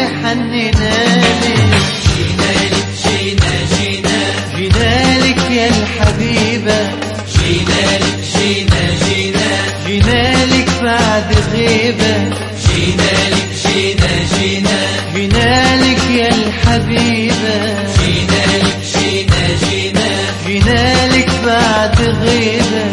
اللي حنينالك. جينالك جينا جينا جينالك يا الحبيبة، جينالك جينا جينا جينالك بعد غيبة. جينالك جينا جينا جينالك يا الحبيبة، جينالك جينا جينا جينالك بعد غيبة.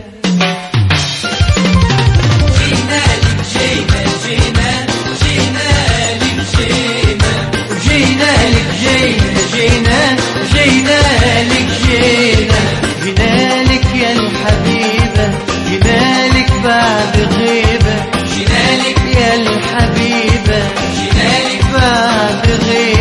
جينالك جينا جينا جينالك جينا جينالك جينا جينا جينالك جينا. جينالك يا الحبيبة، جينالك بعد غيبة. جينالك يا الحبيبة، جينالك بعد غيبة.